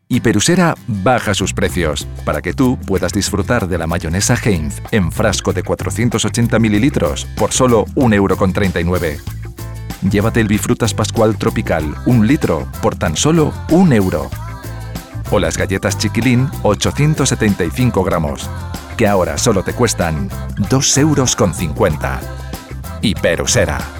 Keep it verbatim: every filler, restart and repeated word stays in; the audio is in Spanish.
Y Perusera baja sus precios, para que tú puedas disfrutar de la mayonesa Heinz en frasco de cuatrocientos ochenta mililitros por solo un euro con treinta y nueve. Llévate el Bifrutas Pascual Tropical, un litro, por tan solo un euro. O las galletas Chiquilín, ochocientos setenta y cinco gramos, que ahora solo te cuestan dos euros con cincuenta. Y Perusera.